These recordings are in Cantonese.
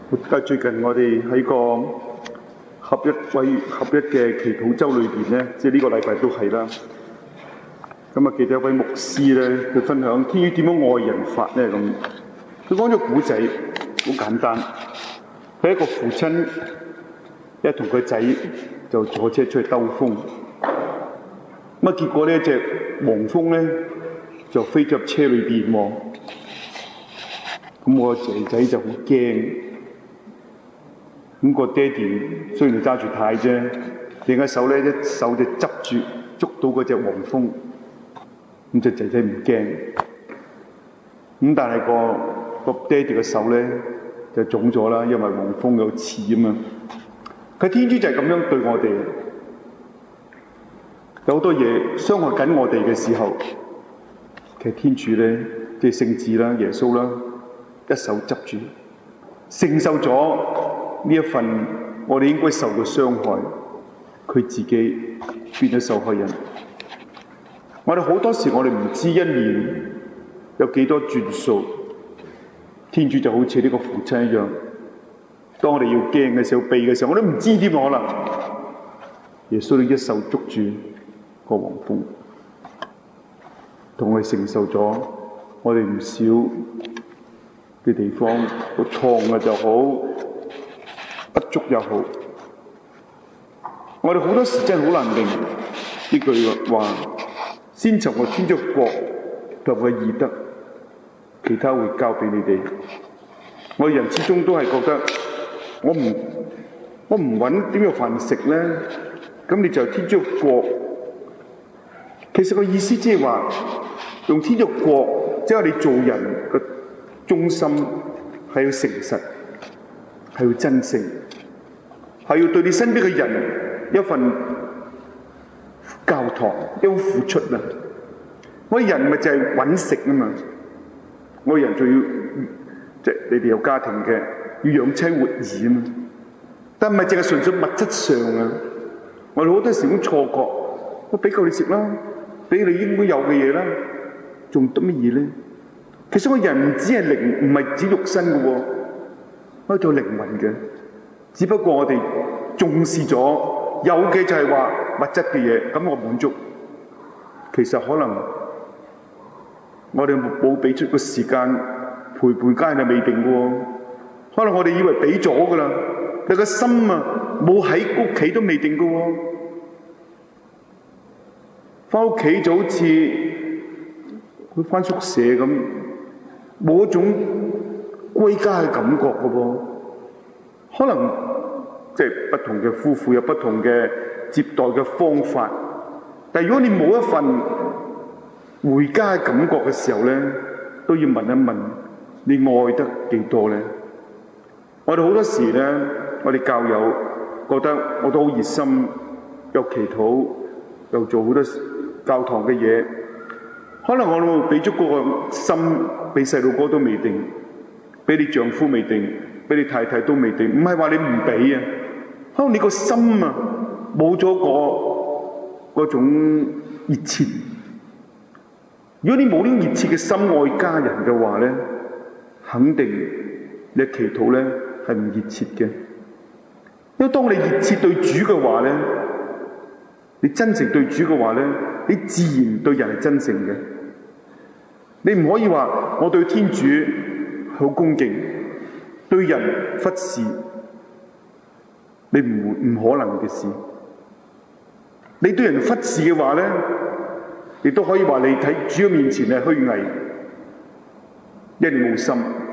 最近我哋喺個合一嘅祈禱周裏邊咧，即係呢個禮拜都係啦。咁啊，記得一位牧師咧，佢分享天主點樣愛人法咧咁。佢講咗古仔，好簡單。佢一個父親一同佢仔就坐車出去兜風，咁啊結果呢隻黃蜂咧就飛咗入車裏邊喎。咁我仔仔就好驚。咁個爹哋雖然揸住軚啫，另一手咧一手就執住捉到嗰隻黃蜂，咁隻仔仔唔驚。咁但係個爹哋嘅手咧就腫咗啦，因為黃蜂有刺啊嘛。佢天主就係咁樣對我哋，有好多嘢傷害緊我哋嘅時候，其實天主咧即係聖子啦、耶穌啦，一手執住，承受咗呢一份我哋應該受嘅傷害，佢自己變咗受害人。我哋好多時我哋唔知一年有幾多轉數，天主就好似呢個父親一樣，當我哋要驚嘅時候、避嘅時候，我都唔知點可能。耶穌你一手捉住個黃蜂，同我哋承受咗我哋唔少嘅地方，個創嘅就好，不足又好。我哋好多時真係好難明呢句話，先尋求天主國同佢義德，其他會交俾你哋。我哋人始終都係覺得我唔揾點樣飯食咧，咁你就天主國。其實個意思即係話用天主國，即係你做人嘅中心係要誠實，係要真誠，係要對你身邊嘅人一份教堂，一份付出啊！我哋人咪就係揾食啊嘛，我哋人仲要即係你哋有家庭嘅，要養妻活兒啊嘛，但唔係淨係純粹物質上啊！我哋好多時咁錯覺，我俾夠你食啦，俾你應該有嘅嘢啦，仲得乜嘢咧？其實我人唔止係靈，唔係指肉身嘅喎，我做靈魂嘅。只不過我哋重視咗有嘅就係話物質嘅嘢，咁我滿足。其實可能我哋冇俾出個時間陪伴家人係未定嘅喎，可能我哋以為俾咗㗎啦，但個心啊冇喺屋企都未定嘅喎。翻屋企就好似佢翻宿舍咁，冇一種歸家嘅感覺嘅噃。可能即係不同嘅夫婦有不同嘅接待嘅方法，但係如果你冇一份回家嘅感覺嘅時候咧，都要問一問你愛得幾多咧？我哋好多時咧，我哋教友覺得我都好熱心，又祈禱，又做好多教堂嘅嘢，可能我哋俾足嗰個心俾細路哥都未定，俾你丈夫未定，俾你太太都未定，唔係話你唔俾啊，可能你個心啊冇咗嗰種熱切。如果你冇呢熱切嘅心愛家人嘅話咧，肯定你嘅祈禱咧係唔熱切嘅。因為當你熱切對主嘅話咧，你真誠對主嘅話咧，你自然對人係真誠嘅。你唔可以話我對天主好恭敬，對人忽視，你唔可能嘅事。你對人忽視嘅話咧，亦都可以話你睇主嘅面前係虛偽，因為你冇心。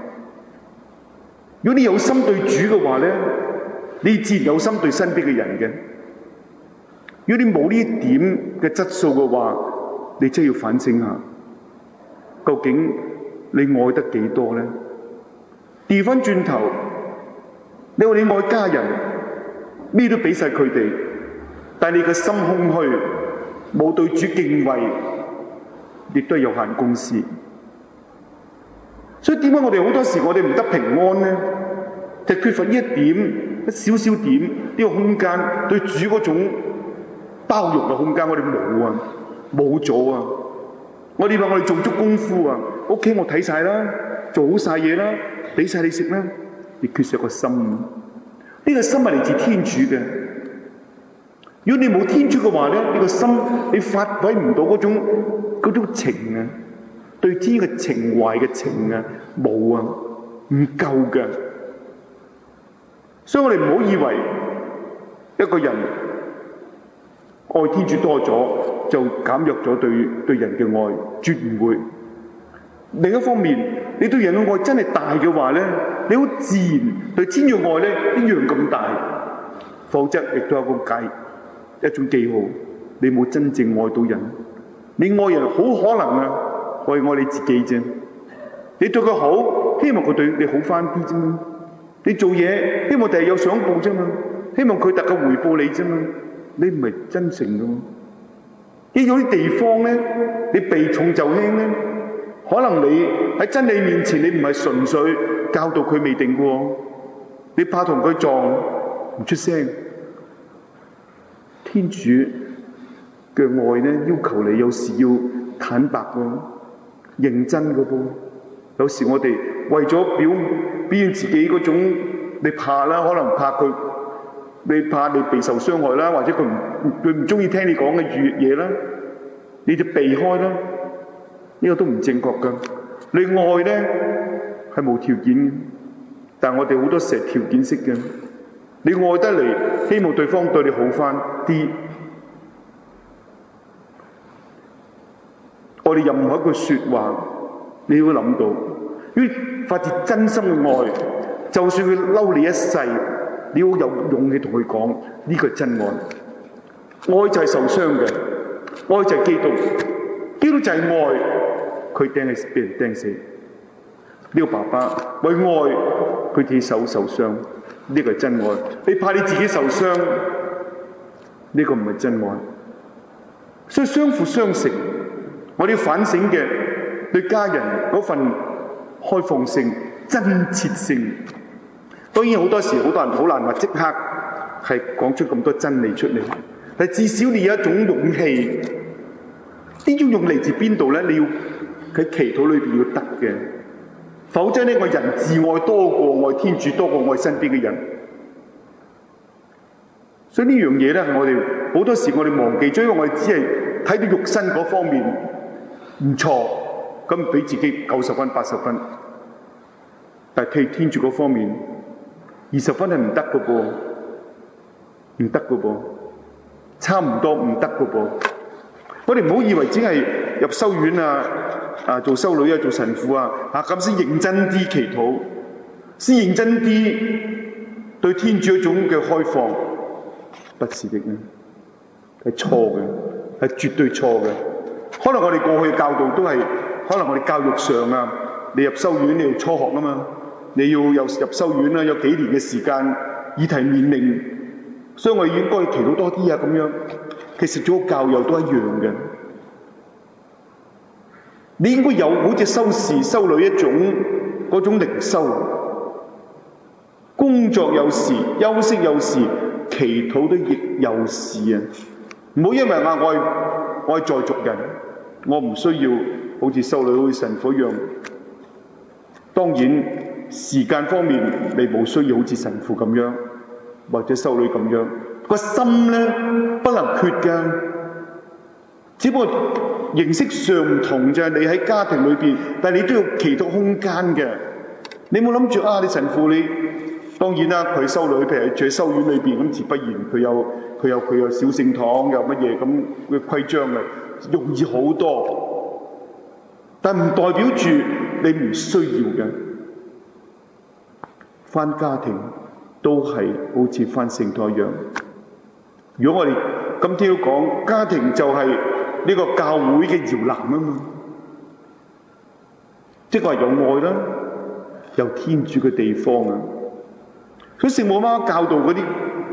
如果你有心對主嘅話咧，你自然有心對身邊嘅人嘅。如果你冇呢一點嘅質素嘅話，你真係要反省下，究竟你愛得幾多咧？調翻轉頭，你話你愛家人，咩都俾晒佢哋，但係你個心空虛，冇對主敬畏，亦都係有限公司。所以點解我哋好多時我哋唔得平安咧？就缺乏呢一點，一少少點呢個空間，對主嗰種包容嘅空間，我哋冇啊，冇咗啊！我哋話我哋做足功夫啊，屋企我睇晒啦，做好晒嘢啦，俾晒你食啦， 你缺少個心。呢個心係嚟自天主嘅。如果你冇天主嘅話咧，呢個心你發揮唔到嗰種情啊，對天嘅情懷嘅情啊，冇啊，唔夠嘅。所以我哋唔好以為一個人愛天主多咗就減弱咗對人嘅愛，絕唔會。另一方面，你對人嘅愛真係大嘅話咧，你好自然對天主嘅愛咧一樣咁大。否則亦都有一種記號，你冇真正愛到人。你愛人好可能啊，愛你自己啫。你對佢好，希望佢對你好翻啲啫嘛。你做嘢希望第日有賞報啫嘛，希望佢特嘅回報你啫嘛。你唔係真誠噶嘛。呢種啲地方咧，你避重就輕咧，可能你喺真理面前，你唔係純粹教導佢未定嘅，你怕同佢撞唔出聲。天主嘅愛咧，要求你有時要坦白喎，認真嘅噃。有時我哋為咗表現自己嗰種，你怕啦，可能怕佢，你怕你備受傷害啦，或者佢唔中意聽你講嘅嘢啦，你就避開啦。呢個都唔正確噶。你愛咧係無條件嘅，但係我哋好多時係條件式嘅。你愛得嚟，希望對方對你好翻啲。我哋任何一句說話，你要諗到，因為發自真心嘅愛，就算佢嬲你一世，你要有勇氣同佢講，呢個係真愛。愛就係受傷嘅，愛就係基督，基督就係愛，佢俾人釘死。呢個爸爸為愛，佢自己受傷。呢個係真愛。你怕你自己受傷，呢個唔係真愛。所以相輔相成，我哋要反省嘅對家人嗰份開放性、真切性。當然好多時好多人好難話即刻係講出咁多真理出嚟，但至少你有一種勇氣。呢種勇氣嚟自邊度咧？你要喺祈禱裏邊要得嘅。否則呢個人自愛多過愛天主，多過愛身邊嘅人。所以呢樣嘢咧，我哋好多時我哋忘記咗，因為我哋只係睇到肉身嗰方面唔錯，咁俾自己90分、80分。但係睇天主嗰方面20分係唔得嘅噃，唔得嘅噃，差唔多唔得嘅噃。我哋唔好以為只係入修院做修女做神父咁先認真啲祈禱，先認真啲對天主一種嘅開放，不是的，係錯嘅，係絕對錯嘅。可能我哋過去教導都係，可能我哋教育上你入修院你要初學嘛，你要有入修院有幾年嘅時間，議題免命，所以我應該祈禱多啲咁樣。其實做教友都一樣嘅。你應該有好似修士修女一種嗰種靈修，工作有時，休息有時，祈禱都亦有時啊！唔好因為我係在俗人，我唔需要好似修女好似神父一樣。當然時間方面你冇需要好似神父咁樣，或者修女咁樣。個心咧不能缺㗎，只不過形式上唔同啫。你喺家庭裏邊，但係你都要祈禱空間嘅。你冇諗住你神父你當然啦，佢修女譬如住喺修院裏邊咁，自不然佢有小聖堂有乜嘢咁嘅規章嘅，容易好多。但唔代表住你唔需要嘅。返家庭都係好似返聖堂一樣。如果我哋今天要講家庭就係呢個教會嘅搖籃嘛，即係話有愛啦，有天主嘅地方啊。所以聖母媽教導嗰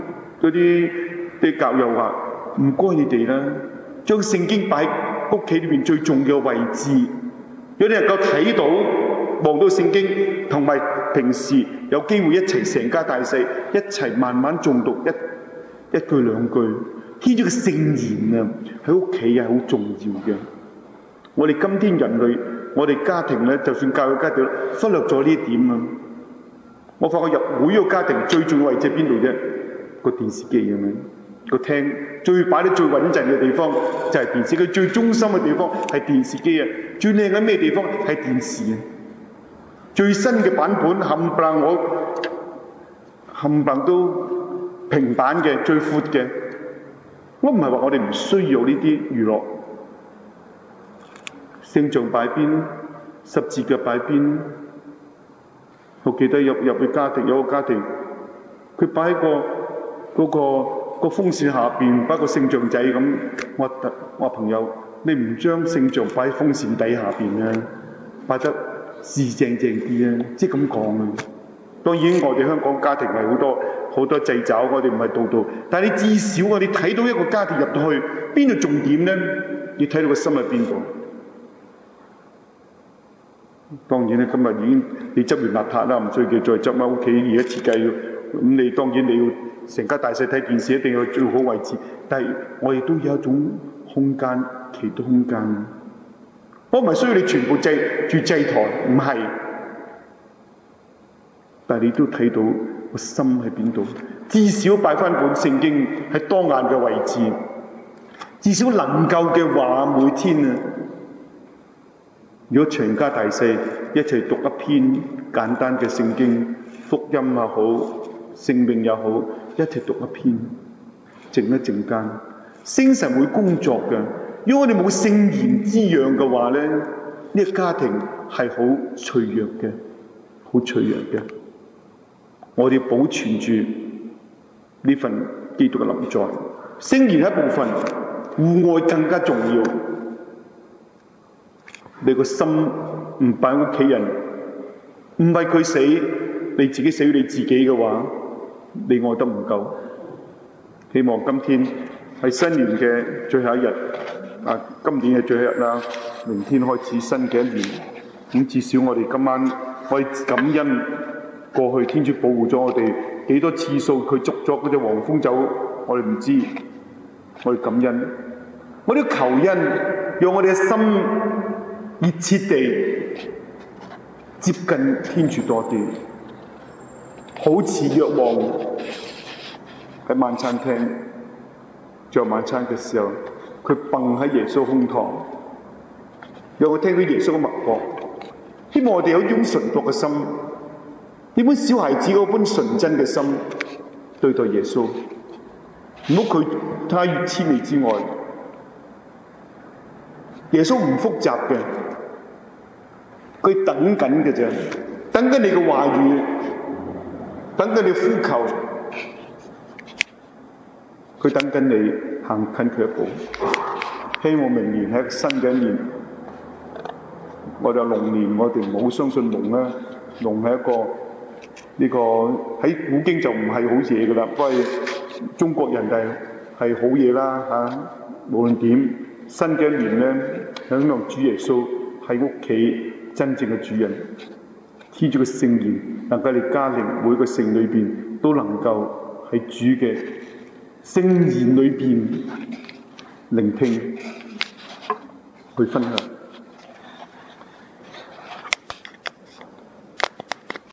啲教友話：唔該你哋啦，將聖經擺喺屋企裏邊最重要嘅位置。如果你能夠睇到望到聖經，同埋平時有機會一齊成家大細一齊慢慢誦讀一句兩句，天主嘅聖言喺屋企係好重要嘅。我哋今天人類，我哋家庭咧，就算教育家庭忽略咗呢一點我發覺入每一個家庭最重要位置喺邊度啫？個電視機咁樣，個廳最擺得最穩陣嘅地方就係電視機，最中心嘅地方係電視機啊！最靚嘅咩地方係電視啊！最新嘅版本冚唪唥都平板嘅，最闊嘅。我唔係話我哋唔需要呢啲娛樂，聖像擺邊，十字架擺邊。我記得入去家庭，有個家庭，佢擺喺個風扇下邊，擺個聖像仔咁。我話朋友，你唔將聖像擺喺風扇底下邊啊，擺得四正啲啊，即係咁講啊。當然我哋香港家庭係好多掣肘，我哋唔係度，但係你至少我哋睇到一個家庭入到去邊度重點咧，要睇到個心喺邊度。當然咧，今日已經你執完邋遢啦，唔需要再執翻屋企而家設計。咁你當然你要成家大細睇電視，一定要最好位置。但係我亦都有一種空間，其他空間。我唔係需要你全部住祭台，唔係。但係你都睇到個心喺邊度，至少擺翻本聖經喺當眼嘅位置，至少能夠嘅話每天啊。如果全家大細一齊讀一篇簡單嘅聖經，福音也好，聖命也好，一齊讀一篇，靜一靜間，聖神會工作嘅。如果我哋冇聖言滋養嘅話咧，呢個家庭係好脆弱嘅，好脆弱嘅。我哋保存住呢份基督嘅臨在，聖言一部分，戶外更加重要。你個心唔擺屋企人，唔係佢死，你自己死你自己嘅話，你愛得唔夠。希望今天係新年嘅最後一日，今年嘅最後一日啦，明天開始新嘅一年。咁至少我哋今晚可以感恩過去天主保護咗我哋幾多次數，佢捉咗嗰隻黃蜂走，我哋唔知，我哋感恩，我哋求恩，讓我哋嘅心熱切地接近天主多啲，好似若望喺晚餐廳做晚餐嘅時候，佢蹦喺耶穌胸膛，讓我聽到耶穌嘅脈搏。希望我哋有一種純樸嘅心，呢本小孩子嗰般純真嘅心對待耶穌，唔好佢他越千里之外。耶穌唔複雜嘅，佢等緊嘅啫，等緊你嘅話語，等緊你呼求，佢等緊你行近佢一步。希望明年係一個新嘅一年。我哋龍年，我哋唔好相信龍啦，龍係一個呢個喺古經就唔係好嘢噶啦，不過中國人係好嘢啦嚇。無論點，新嘅一年咧，希望主耶穌喺屋企真正嘅主人，天主嘅聖言能夠喺家庭每個城裏邊都能夠喺主嘅聖言裏邊聆聽去分享。